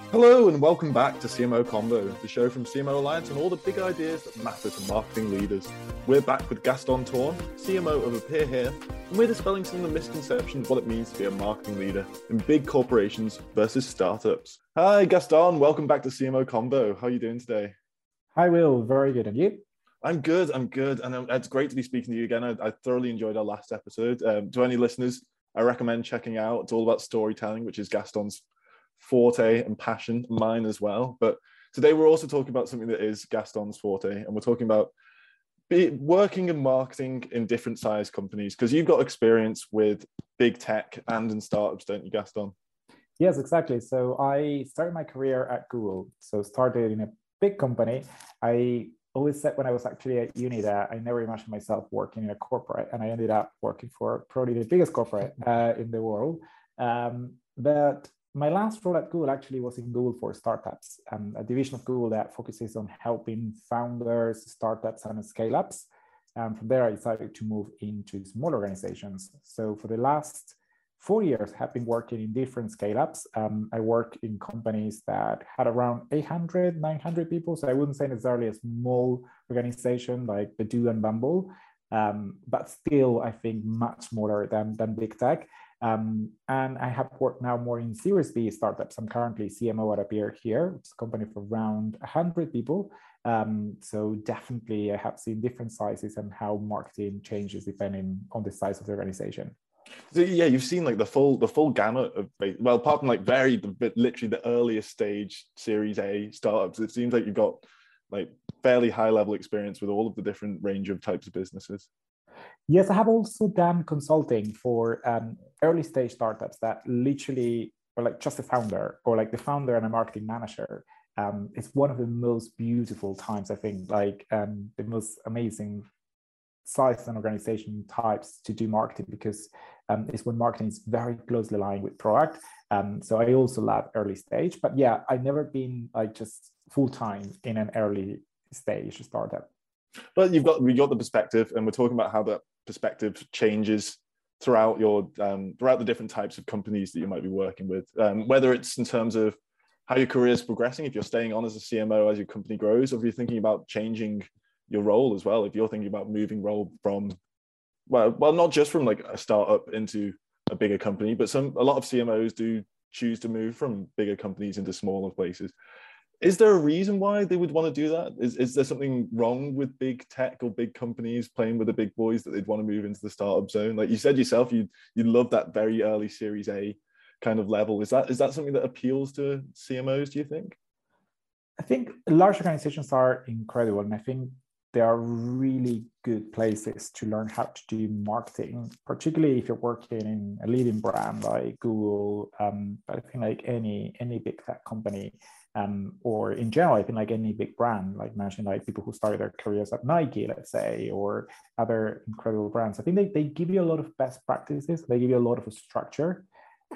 Hello and welcome back to CMO Combo, the show from CMO Alliance and all the big ideas that matter to marketing leaders. We're back with Gaston Tourne, CMO of Appear Here, and we're dispelling some of the misconceptions of what it means to be a marketing leader in big corporations versus startups. Hi Gaston, welcome back to CMO Combo. How are you doing today? Hi Will, very good. And you? I'm good, and it's great to be speaking to you again. I thoroughly enjoyed our last episode. To any listeners, I recommend checking out. It's all about storytelling, which is Gaston's forte and passion, mine as well. But today we're also talking about something that is Gaston's forte, and we're talking about working and marketing in different size companies, because you've got experience with big tech and in startups, don't you, Gaston? Yes, exactly. So I started my career at Google. So started in a big company. I always said when I was actually at uni that I never imagined myself working in a corporate, and I ended up working for probably the biggest corporate in the world. But my last role at Google actually was in Google for Startups, a division of Google that focuses on helping founders, startups, and scale-ups. From there, I decided to move into small organizations. So for the last 4 years, I have been working in different scale-ups. I work in companies that had around 800, 900 people. So I wouldn't say necessarily a small organization like Badoo and Bumble, but still, I think much smaller than big tech. And I have worked now more in Series B startups. I'm currently CMO at Appear Here, which is a company for around 100 people. So definitely I have seen different sizes and how marketing changes depending on the size of the organization. So yeah, you've seen like the full gamut of, well, apart from like literally the earliest stage Series A startups, it seems like you've got like fairly high level experience with all of the different range of types of businesses. Yes, I have also done consulting for early stage startups that literally are like just a founder or like the founder and a marketing manager. It's one of the most beautiful times, I think, like the most amazing size and organization types to do marketing, because it's when marketing is very closely aligned with product. So I also love early stage, but yeah, I've never been like just full time in an early stage startup. But we got the perspective, and we're talking about how that perspective changes throughout throughout the different types of companies that you might be working with, whether it's in terms of how your career is progressing, if you're staying on as a CMO as your company grows, or if you're thinking about changing your role as well, if you're thinking about moving role from well not just from like a startup into a bigger company, but a lot of CMOs do choose to move from bigger companies into smaller places. Is there a reason why they would want to do that? Is there something wrong with big tech or big companies playing with the big boys that they'd want to move into the startup zone? Like you said yourself, you love that very early Series A kind of level. Is that something that appeals to CMOs, do you think? I think large organizations are incredible, and I think they are really good places to learn how to do marketing, particularly if you're working in a leading brand like Google. But I think like any big tech company, or in general, I think like any big brand, like mentioned, like people who started their careers at Nike, let's say, or other incredible brands. I think they give you a lot of best practices. They give you a lot of structure.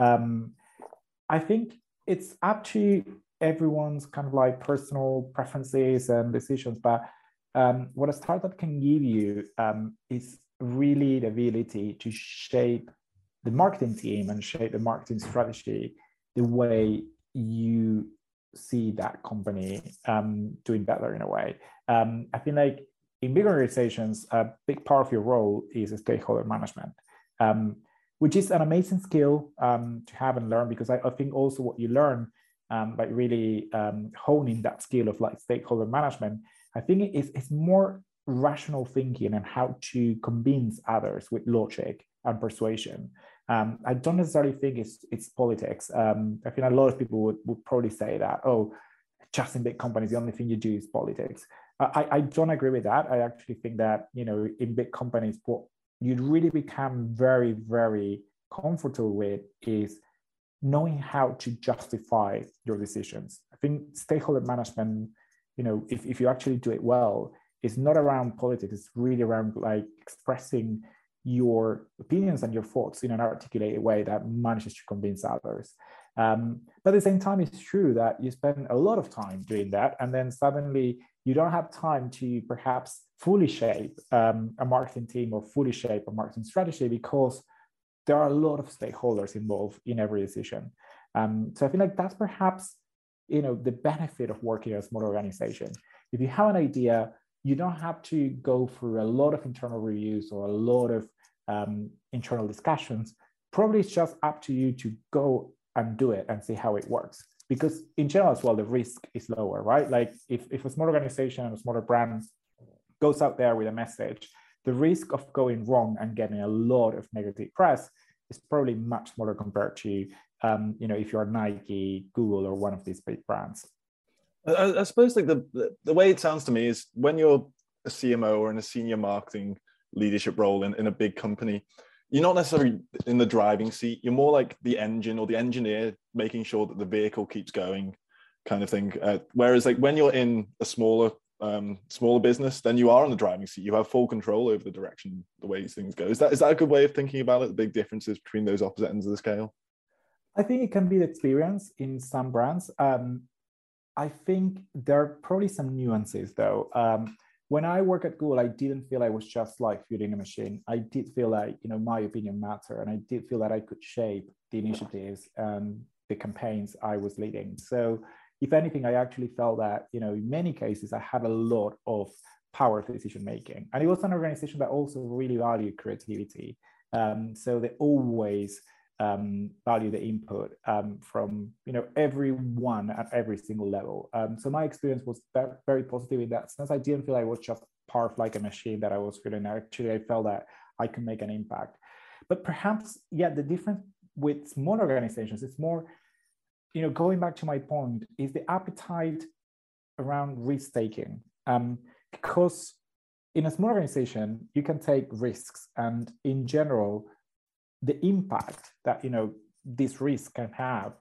I think it's up to everyone's kind of like personal preferences and decisions, but what a startup can give you is really the ability to shape the marketing team and shape the marketing strategy the way you see that company doing better in a way. I think like in big organizations, a big part of your role is stakeholder management, which is an amazing skill to have and learn, because I think also what you learn by really honing that skill of like stakeholder management, I think it's more rational thinking and how to convince others with logic and persuasion. I don't necessarily think it's politics. I think a lot of people would probably say that, oh, just in big companies, the only thing you do is politics. I don't agree with that. I actually think that, in big companies, what you'd really become very, very comfortable with is knowing how to justify your decisions. I think stakeholder management, if you actually do it well, it's not around politics. It's really around like expressing your opinions and your thoughts in an articulated way that manages to convince others. But at the same time, it's true that you spend a lot of time doing that, and then suddenly you don't have time to perhaps fully shape a marketing team or fully shape a marketing strategy, because there are a lot of stakeholders involved in every decision. So I feel like that's perhaps the benefit of working in a small organization. If you have an idea, you don't have to go through a lot of internal reviews or a lot of internal discussions. Probably it's just up to you to go and do it and see how it works. Because in general as well, the risk is lower, right? Like if a small organization and a smaller brand goes out there with a message, the risk of going wrong and getting a lot of negative press is probably much smaller compared to, if you're Nike, Google, or one of these big brands. I suppose like the way it sounds to me is when you're a CMO or in a senior marketing leadership role in a big company, you're not necessarily in the driving seat. You're more like the engine or the engineer, making sure that the vehicle keeps going, kind of thing. Whereas like when you're in a smaller business, then you are in the driving seat. You have full control over the direction, the way things go. Is that a good way of thinking about it? The big differences between those opposite ends of the scale? I think it can be the experience in some brands. I think there are probably some nuances though. When I work at Google, I didn't feel I was just like feeding a machine. I did feel like, my opinion mattered, and I did feel that I could shape the initiatives and the campaigns I was leading. So if anything, I actually felt that, in many cases, I had a lot of power for decision making. And it was an organization that also really valued creativity. So they always value the input from everyone at every single level. So my experience was very positive in that sense. I didn't feel I was just part of like a machine that I was feeling. Actually, I felt that I could make an impact. But perhaps, the difference with small organizations, it's more, going back to my point, is the appetite around risk taking. Because in a small organization, you can take risks, and in general, the impact that this risk can have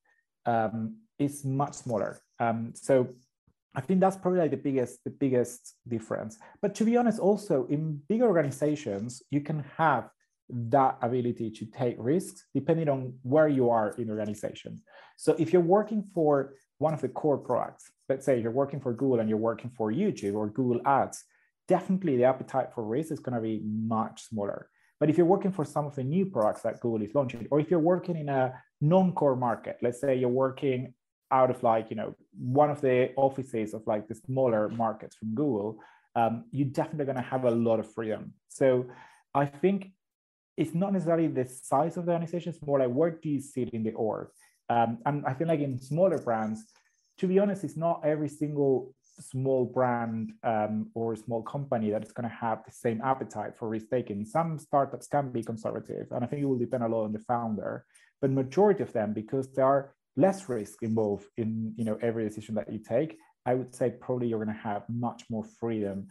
is much smaller. So I think that's probably like the biggest difference. But to be honest, also in big organizations, you can have that ability to take risks depending on where you are in the organization. So if you're working for one of the core products, let's say you're working for Google and you're working for YouTube or Google Ads, definitely the appetite for risk is going to be much smaller. But if you're working for some of the new products that Google is launching, or if you're working in a non-core market, let's say you're working out of like, one of the offices of like the smaller markets from Google, you're definitely going to have a lot of freedom. So I think it's not necessarily the size of the organization, it's more like where do you sit in the org? And I feel like in smaller brands, to be honest, it's not every single small brand or small company that is going to have the same appetite for risk taking. Some startups can be conservative, and I think it will depend a lot on the founder. But majority of them, because there are less risk involved in every decision that you take, I would say probably you're going to have much more freedom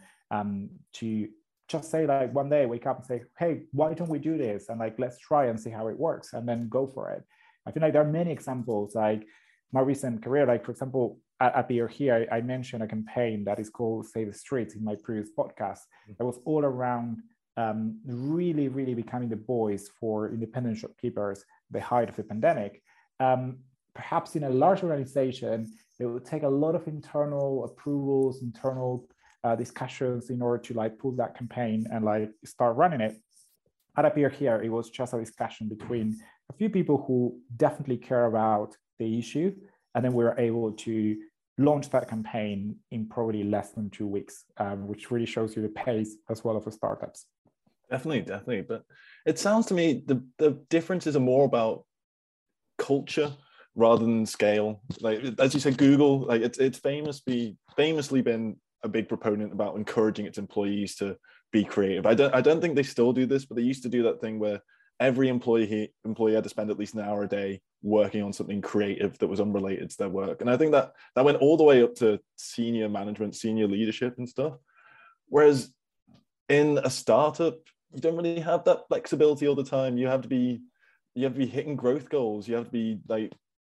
to just say like one day wake up and say, hey, why don't we do this? And like let's try and see how it works, and then go for it. I feel like there are many examples like my recent career, like for example, at Be Here, I mentioned a campaign that is called Save the Streets in my previous podcast. That was all around really, really becoming the voice for independent shopkeepers at the height of the pandemic. Perhaps in a large organization, it would take a lot of internal approvals, internal discussions in order to like pull that campaign and like start running it. At Appear Here, it was just a discussion between a few people who definitely care about the issue, and then we were able to launch that campaign in probably less than 2 weeks, which really shows you the pace as well of the startups. Definitely. But it sounds to me the differences are more about culture rather than scale. Like as you said, Google, like it's famously been a big proponent about encouraging its employees to be creative. I don't think they still do this, but they used to do that thing where every employee had to spend at least an hour a day working on something creative that was unrelated to their work. And I think that went all the way up to senior management, senior leadership and stuff. Whereas in a startup, you don't really have that flexibility all the time. You have to be hitting growth goals. You have to be like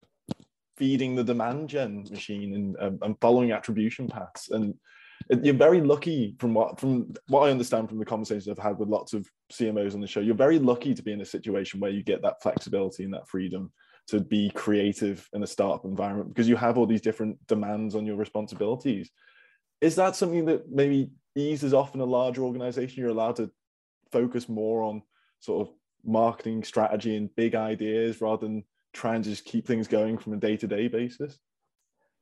feeding the demand gen machine and following attribution paths. And you're very lucky from what I understand from the conversations I've had with lots of CMOs on the show. You're very lucky to be in a situation where you get that flexibility and that freedom to be creative in a startup environment because you have all these different demands on your responsibilities. Is that something that maybe eases off in a larger organization? You're allowed to focus more on sort of marketing strategy and big ideas rather than trying to just keep things going from a day-to-day basis?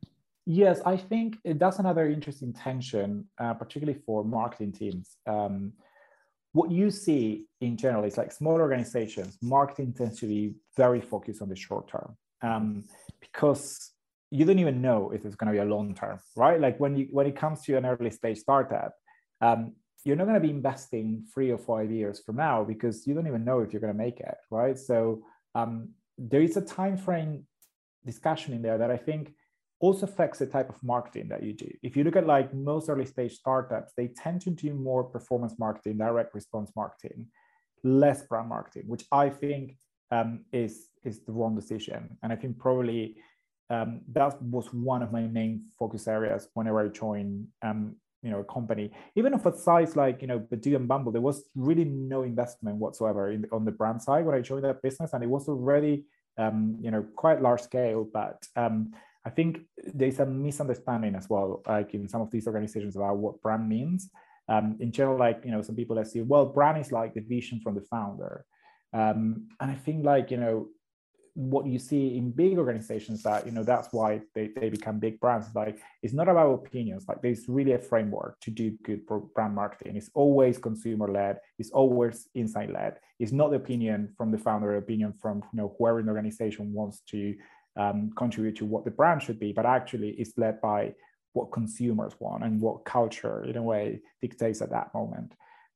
Yes, I think that's another interesting tension, particularly for marketing teams. What you see in general is like small organizations, marketing tends to be very focused on the short term, because you don't even know if it's going to be a long term, right? Like when it comes to an early stage startup, you're not going to be investing 3 or 5 years from now because you don't even know if you're going to make it, right? So there is a time frame discussion in there that I think also affects the type of marketing that you do. If you look at like most early stage startups, they tend to do more performance marketing, direct response marketing, less brand marketing, which I think is the wrong decision. And I think probably that was one of my main focus areas whenever I joined a company. Even of a size like Badoo and Bumble, there was really no investment whatsoever on the brand side when I joined that business, and it was already quite large scale, but I think there's a misunderstanding as well, like in some of these organizations about what brand means. In general, like, some people that say, well, brand is like the vision from the founder. And I think like, what you see in big organizations that, that's why they become big brands. Like, it's not about opinions. Like there's really a framework to do good brand marketing. It's always consumer led. It's always insight led. It's not the opinion from the founder, opinion from, whoever in the organization wants to contribute to what the brand should be, but actually it's led by what consumers want and what culture in a way dictates at that moment.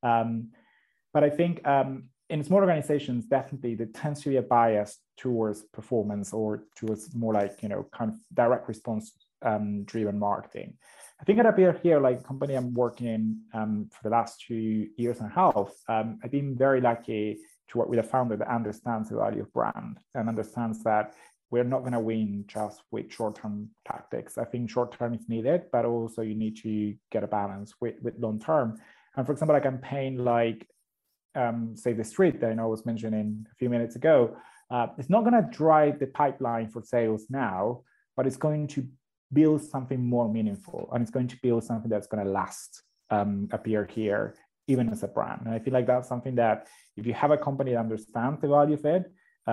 But I think in small organizations, definitely there tends to be a bias towards performance or towards more like, kind of direct response driven marketing. I think at Appear here, like company I'm working in for the last 2 years and a half, I've been very lucky to work with a founder that understands the value of brand and understands that we're not going to win just with short-term tactics. I think short-term is needed, but also you need to get a balance with long-term. And for example, a campaign like Save the Street that I know I was mentioning a few minutes ago, it's not going to drive the pipeline for sales now, but it's going to build something more meaningful, and it's going to build something that's going to last. Appear here, even as a brand. And I feel like that's something that if you have a company that understands the value of it,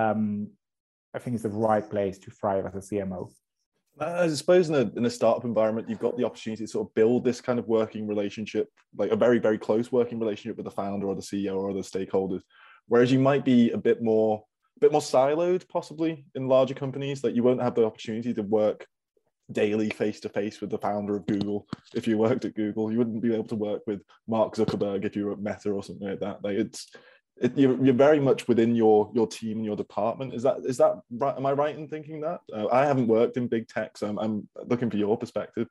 I think it's the right place to thrive as a CMO. I suppose in a startup environment, you've got the opportunity to sort of build this kind of working relationship, like a very, very close working relationship with the founder or the CEO or other stakeholders. Whereas you might be a bit more siloed, possibly in larger companies, that you won't have the opportunity to work daily face to face with the founder of Google. If you worked at Google, you wouldn't be able to work with Mark Zuckerberg if you were at Meta or something like that. Like you're very much within your team and your department. Is that right? Am I right in thinking that? I haven't worked in big tech, so I'm looking for your perspective.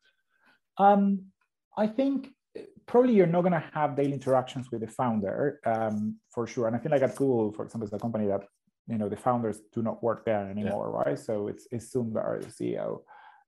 I think probably you're not going to have daily interactions with the founder, for sure. And I feel like at Google, for example, it's a company that the founders do not work there anymore, right? So it's Sundar, the CEO.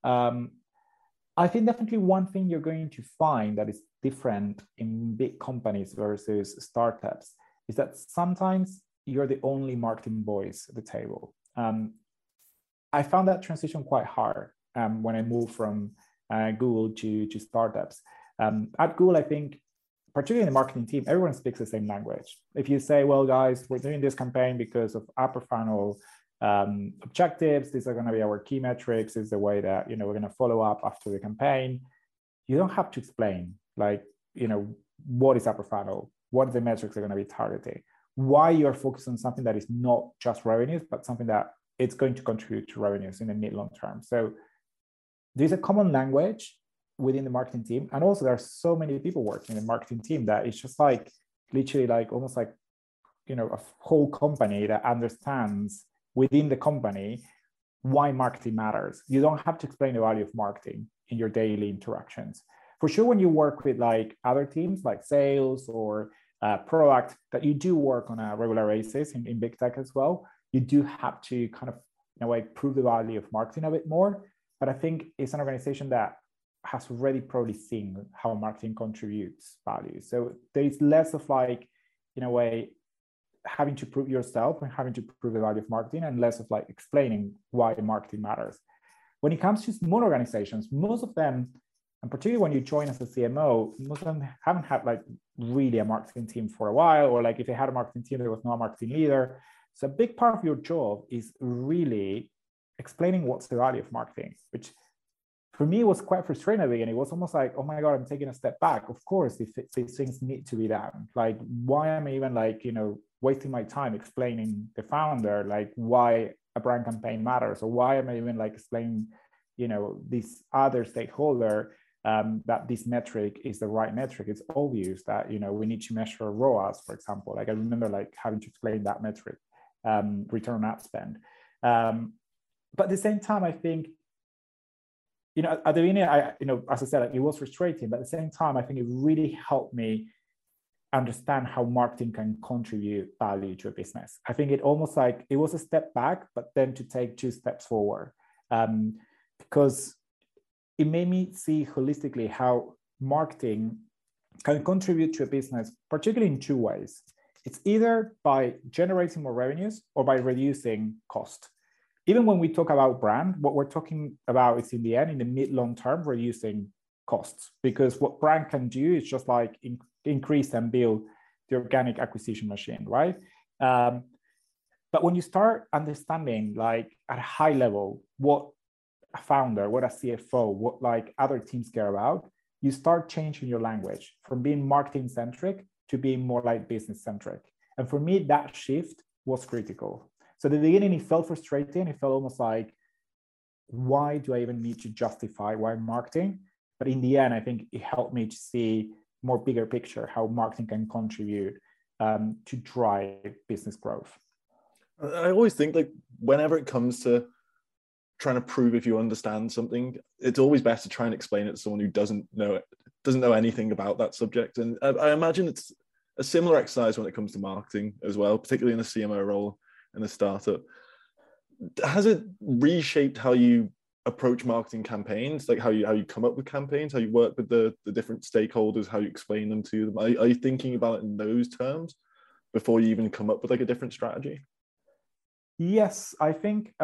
I think definitely one thing you're going to find that is different in big companies versus startups is that sometimes you're the only marketing voice at the table. I found that transition quite hard when I moved from Google to startups. At Google, I think, particularly in the marketing team, everyone speaks the same language. If you say, well, guys, we're doing this campaign because of upper funnel objectives, these are going to be our key metrics, is the way that we're going to follow up after the campaign. You don't have to explain, like, what is upper funnel, what the metrics are going to be targeting, why you're focused on something that is not just revenues, but something that it's going to contribute to revenues in the mid long term. So there's a common language within the marketing team, and also there are so many people working in the marketing team that it's just like literally like almost like a whole company that understands within the company why marketing matters. You don't have to explain the value of marketing in your daily interactions. For sure, when you work with like other teams like sales or product that you do work on a regular basis in big tech as well, you do have to kind of in a way prove the value of marketing a bit more. But I think it's an organization that has already probably seen how marketing contributes value. So there is less of like, in a way, having to prove yourself and having to prove the value of marketing, and less of like explaining why marketing matters. When it comes to small organizations, most of them, and particularly when you join as a CMO, most of them haven't had like really a marketing team for a while, or like if they had a marketing team, there was no marketing leader. So a big part of your job is really explaining what's the value of marketing, which for me, it was quite frustrating at the beginning. It was almost like, oh my God, I'm taking a step back. Of course, if these things need to be done, like, why am I even like, wasting my time explaining the founder, like why a brand campaign matters, or why am I even like explaining, this other stakeholder that this metric is the right metric. It's obvious that, we need to measure ROAS, for example. Like I remember like having to explain that metric, return on ad spend. But at the same time, I think, at the beginning, as I said, like, it was frustrating, but at the same time, I think it really helped me understand how marketing can contribute value to a business. I think it almost like it was a step back, but then to take 2 steps forward, because it made me see holistically how marketing can contribute to a business, particularly in 2 ways. It's either by generating more revenues or by reducing cost. Even when we talk about brand, what we're talking about is in the end, in the mid-long term, reducing costs, because what brand can do is just like increase and build the organic acquisition machine, right? But when you start understanding, like at a high level, what a founder, what a CFO, what like other teams care about, you start changing your language from being marketing centric to being more like business centric. And for me, that shift was critical. So at the beginning, it felt frustrating. It felt almost like, why do I even need to justify why I'm marketing? But in the end, I think it helped me to see more bigger picture, how marketing can contribute to drive business growth. I always think like whenever it comes to trying to prove if you understand something, it's always best to try and explain it to someone who doesn't know anything about that subject. And I imagine it's a similar exercise when it comes to marketing as well, particularly in a CMO role in a startup. Has it reshaped how you approach marketing campaigns, like how you come up with campaigns, how you work with the different stakeholders, how you explain them to them? Are you thinking about it in those terms before you even come up with like a different strategy? Yes, I think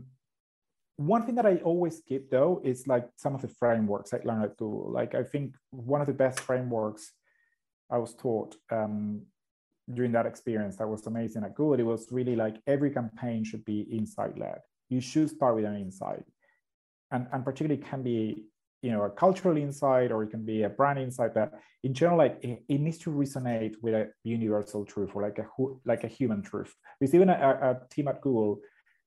one thing that I always keep though is like some of the frameworks I learned at Google. Like I think one of the best frameworks I was taught during that experience that was amazing at Google, it was really like every campaign should be insight-led. You should start with an insight. And particularly can be, a cultural insight, or it can be a brand insight, but in general, like it needs to resonate with a universal truth, or like a human truth. There's even a team at Google,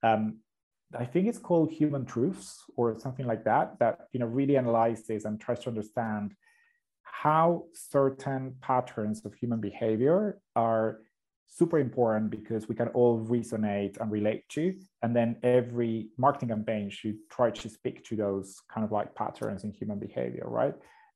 I think it's called Human Truths or something like that, really analyzes and tries to understand how certain patterns of human behavior are super important because we can all resonate and relate to. And then every marketing campaign should try to speak to those kind of like patterns in human behavior, right?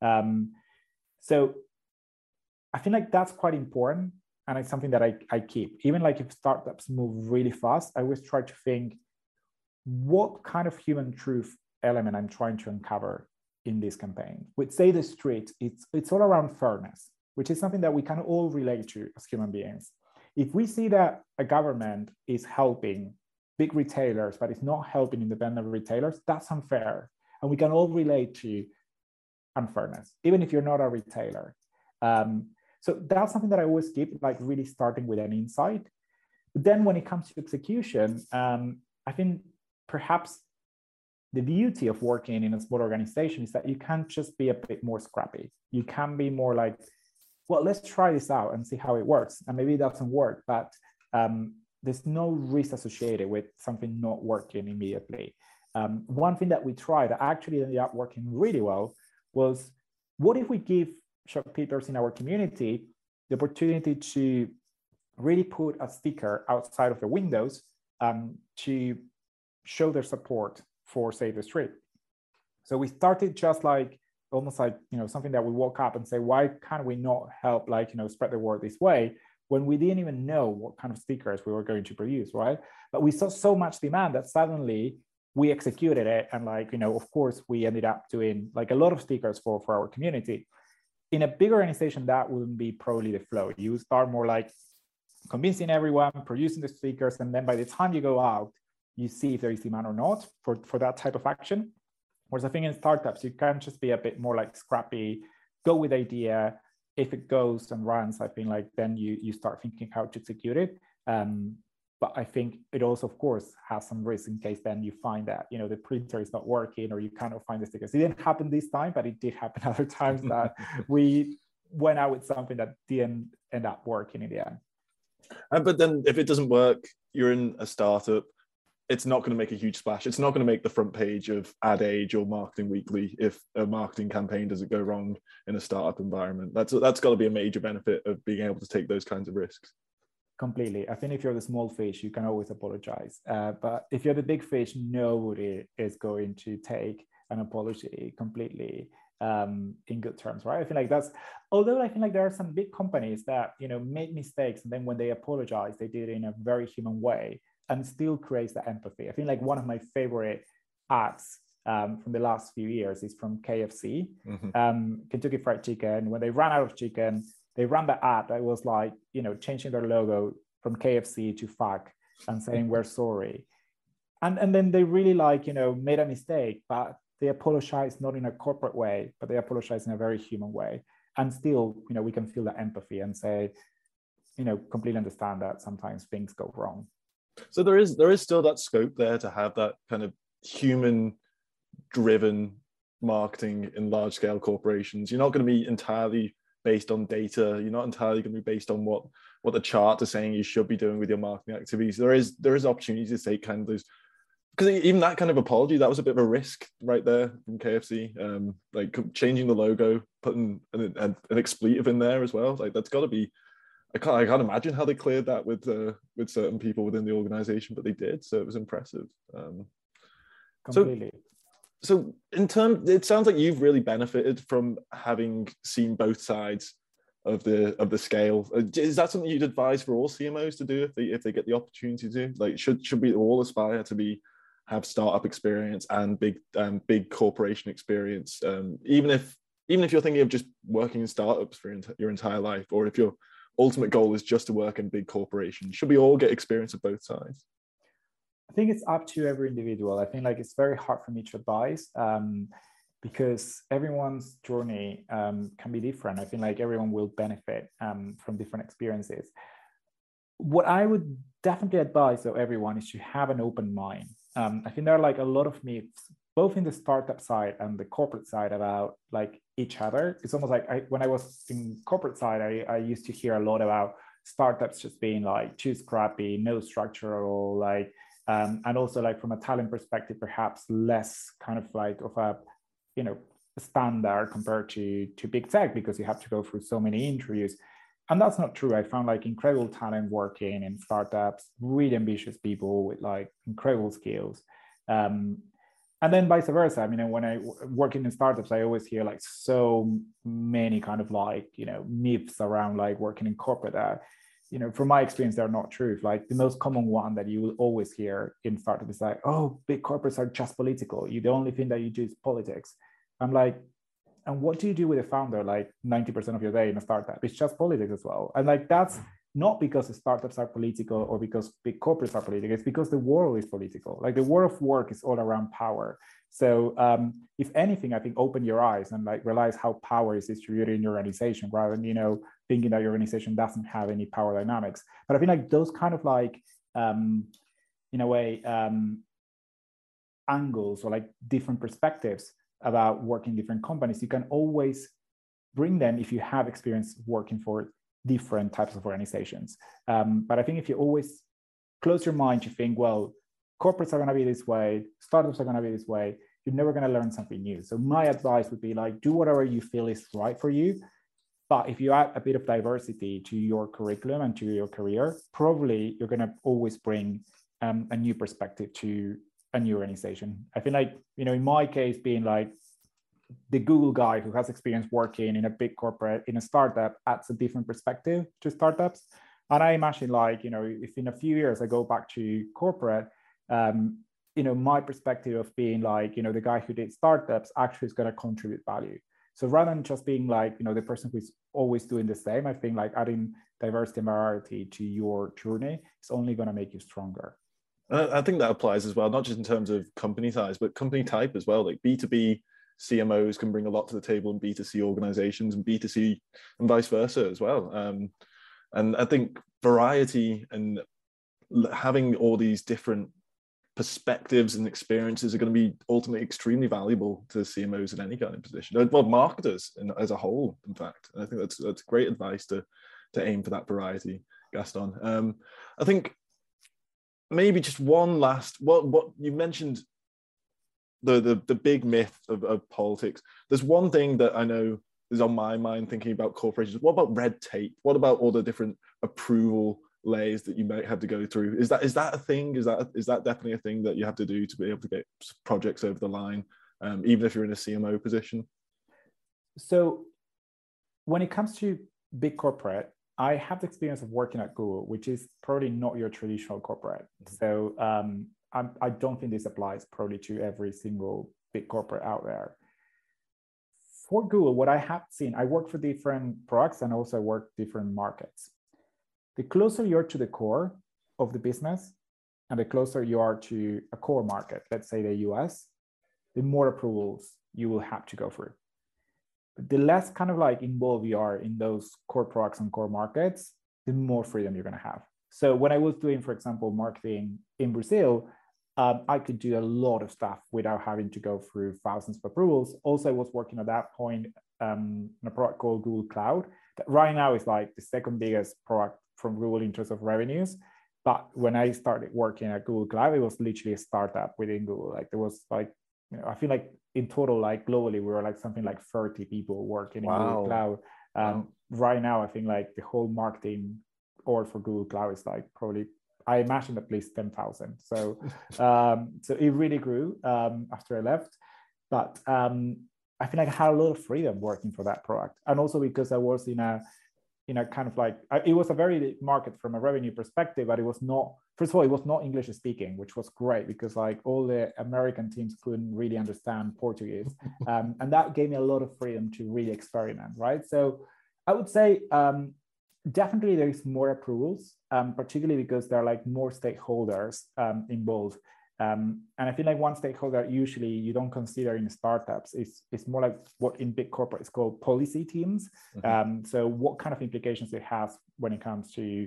So I feel like that's quite important. And it's something that I keep. Even like if startups move really fast, I always try to think, what kind of human truth element I'm trying to uncover in this campaign. With Say the Street, it's all around fairness, which is something that we can all relate to as human beings. If we see that a government is helping big retailers, but it's not helping independent retailers, that's unfair. And we can all relate to unfairness, even if you're not a retailer. So that's something that I always keep, like really starting with an insight. But then when it comes to execution, I think perhaps the beauty of working in a small organization is that you can't just be a bit more scrappy. You can be more like, well, let's try this out and see how it works. And maybe it doesn't work, but there's no risk associated with something not working immediately. One thing that we tried that actually ended up working really well was, what if we give shopkeepers in our community the opportunity to really put a sticker outside of the windows to show their support for Save the Street. So we started just like almost like something that we woke up and say, why can't we not help spread the word this way, when we didn't even know what kind of stickers we were going to produce, right? But we saw so much demand that suddenly we executed it, and of course we ended up doing like a lot of stickers for our community. In a big organization, that wouldn't be probably the flow. You start more like convincing everyone, producing the stickers, and then by the time you go out, you see if there is demand or not for that type of action. Whereas I think in startups, you can just be a bit more like scrappy, go with the idea. If it goes and runs, I think like then you start thinking how to execute it. But I think it also, of course, has some risk in case then you find that, the printer is not working or you cannot find the stickers. It didn't happen this time, but it did happen other times that we went out with something that didn't end up working in the end. But then if it doesn't work, you're in a startup, it's not going to make a huge splash. It's not going to make the front page of Ad Age or Marketing Weekly if a marketing campaign doesn't go wrong in a startup environment. That's got to be a major benefit of being able to take those kinds of risks. Completely. I think if you're the small fish, you can always apologize. But if you're the big fish, nobody is going to take an apology completely in good terms, right? I feel like although I feel like there are some big companies that, made mistakes, and then when they apologize, they did it in a very human way and still creates the empathy. I think like one of my favorite ads from the last few years is from KFC, Kentucky Fried Chicken. When they ran out of chicken, they ran the ad that was like, changing their logo from KFC to fuck and saying, we're sorry. And then they really made a mistake, but they apologized not in a corporate way, but they apologized in a very human way. And still, we can feel the empathy and say, completely understand that sometimes things go wrong. So there is still that scope there to have that kind of human driven marketing in large scale corporations. You're not going to be entirely based on data. You're not entirely going to be based on what the charts are saying you should be doing with your marketing activities. There is opportunity to take kind of those, because even that kind of apology, that was a bit of a risk right there from KFC. Like changing the logo, putting an expletive in there as well. Like that's got to be, I can't imagine how they cleared that with certain people within the organization, but they did. So it was impressive. Completely. So it sounds like you've really benefited from having seen both sides of the scale. Is that something you'd advise for all CMOs to do if they get the opportunity to? Like, should we all aspire to have startup experience and big corporation experience, even if you're thinking of just working in startups for your entire life, or if your ultimate goal is just to work in big corporations? Should we all get experience of both sides? I think it's up to every individual. I think it's very hard for me to advise because everyone's journey can be different. I think everyone will benefit from different experiences. What I would definitely advise though everyone is to have an open mind. I think there are a lot of myths, both in the startup side and the corporate side, about each other. It's almost like when I was in corporate side, I used to hear a lot about startups just being too scrappy, no structure at all, and also from a talent perspective, perhaps less kind of of a standard compared to big tech, because you have to go through so many interviews. And that's not true. I found incredible talent working in startups, really ambitious people with incredible skills. And then vice versa. I mean, when I working in startups, I always hear so many kind of myths around working in corporate that, from my experience, they're not true. The most common one that you will always hear in startups is oh, big corporates are just political. The only thing that you do is politics. I'm and what do you do with a founder 90% of your day in a startup? It's just politics as well. And that's not because the startups are political or because big corporates are political. It's because the world is political. The world of work is all around power. So if anything, I think open your eyes and realize how power is distributed in your organization, rather than thinking that your organization doesn't have any power dynamics. But I feel those kind of in a way angles or different perspectives about working in different companies, you can always bring them if you have experience working for different types of organizations. But I think if you always close your mind to think, well, corporates are going to be this way, startups are going to be this way, you're never going to learn something new. So my advice would be do whatever you feel is right for you. But if you add a bit of diversity to your curriculum and to your career, probably you're going to always bring a new perspective to a new organization. I feel in my case, being the Google guy who has experience working in a big corporate, in a startup, adds a different perspective to startups. And I imagine if in a few years I go back to corporate, my perspective of being the guy who did startups actually is going to contribute value. So rather than just being the person who's always doing the same, I think adding diversity and variety to your journey is only going to make you stronger. I think that applies as well, not just in terms of company size, but company type as well. B2B CMOs can bring a lot to the table in B2C organizations, and B2C and vice versa as well. And I think variety and having all these different perspectives and experiences are going to be ultimately extremely valuable to CMOs in any kind of position, well, marketers as a whole, in fact. And I think that's great advice to aim for that variety, Gaston. I think maybe just one last, what you mentioned, the big myth of politics. There's one thing that I know is on my mind thinking about corporations. What about red tape? What about all the different approval layers that you might have to go through? Is that a thing? Is that definitely a thing that you have to do to be able to get projects over the line, even if you're in a CMO position? So when it comes to big corporate, I have the experience of working at Google, which is probably not your traditional corporate. So I don't think this applies probably to every single big corporate out there. For Google, what I have seen, I work for different products and also work different markets. The closer you're to the core of the business and the closer you are to a core market, let's say the US, the more approvals you will have to go through. But the less kind of like involved you are in those core products and core markets, the more freedom you're going to have. So when I was doing, for example, marketing in Brazil, I could do a lot of stuff without having to go through thousands of approvals. Also, I was working at that point in a product called Google Cloud, that right now is like the second biggest product from Google in terms of revenues. But when I started working at Google Cloud, it was literally a startup within Google. Like there was like, I feel like in total, like globally, we were like something like 30 people working in Google Cloud. Right now, I think like the whole marketing org for Google Cloud is like probably, I imagine at least 10,000. So, so it really grew after I left. But I feel like I had a lot of freedom working for that product. And also because I was in a kind of like, it was a very market from a revenue perspective, but it was not, first of all, it was not English speaking, which was great because like all the American teams couldn't really understand Portuguese. And that gave me a lot of freedom to really experiment, right? So I would say definitely there is more approvals, particularly because there are like more stakeholders involved. And I feel like one stakeholder usually you don't consider in startups is more like what in big corporate is called policy teams. So what kind of implications it has when it comes to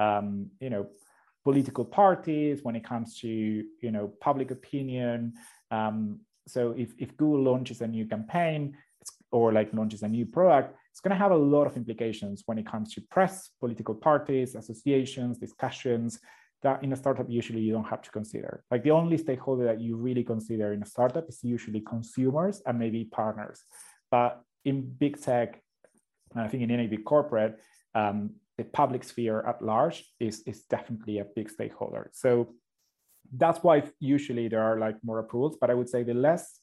political parties, when it comes to public opinion. So if Google launches a new campaign or like launches a new product, it's going to have a lot of implications when it comes to press, political parties, associations, discussions that in a startup usually you don't have to consider. Like the only stakeholder that you really consider in a startup is usually consumers and maybe partners. But in big tech, and I think in any big corporate, the public sphere at large is definitely a big stakeholder. So that's why usually there are like more approvals, but I would say the less,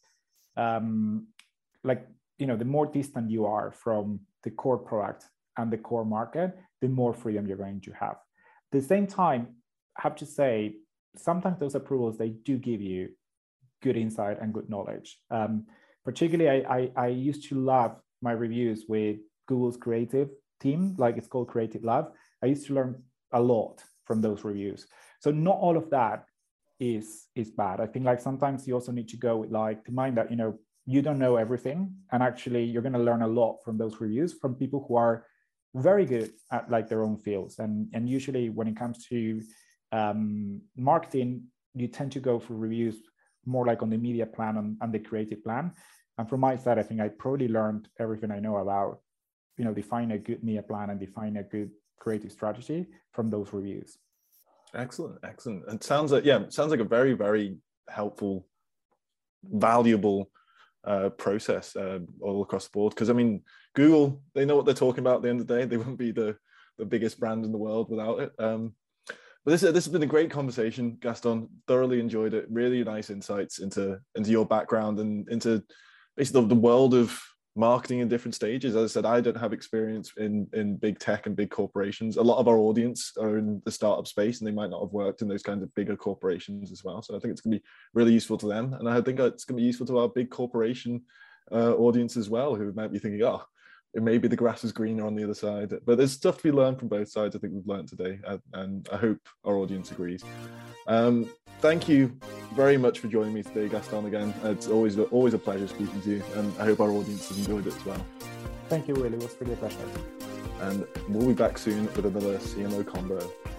the more distant you are from the core product and the core market, the more freedom you're going to have. At the same time, I have to say, sometimes those approvals, they do give you good insight and good knowledge. Particularly, I used to love my reviews with Google's creative team, like it's called Creative Lab. I used to learn a lot from those reviews. So not all of that is bad. I think like sometimes you also need to go with like the mind that, you don't know everything. And actually you're going to learn a lot from those reviews from people who are very good at like their own fields. And usually when it comes to marketing, you tend to go for reviews more like on the media plan and the creative plan. And from my side, I think I probably learned everything I know about, define a good media plan and define a good creative strategy from those reviews. Excellent. And sounds like a very, very helpful, valuable process all across the board. Because I mean, Google, they know what they're talking about at the end of the day. They wouldn't be the biggest brand in the world without it. But this has been a great conversation, Gaston. Thoroughly enjoyed it. Really nice insights into your background and into basically the world of marketing in different stages. As I said, I don't have experience in big tech and big corporations. A lot of our audience are in the startup space and they might not have worked in those kinds of bigger corporations as well. So I think it's going to be really useful to them. And I think it's going to be useful to our big corporation audience as well, who might be thinking, it may be the grass is greener on the other side. But there's stuff to be learned from both sides. I think we've learned today, and I hope our audience agrees. Thank you very much for joining me today, Gaston, again. It's always a pleasure speaking to you, and I hope our audience has enjoyed it as well. Thank you, Will. It was really a pleasure. And we'll be back soon with another CMO Convo.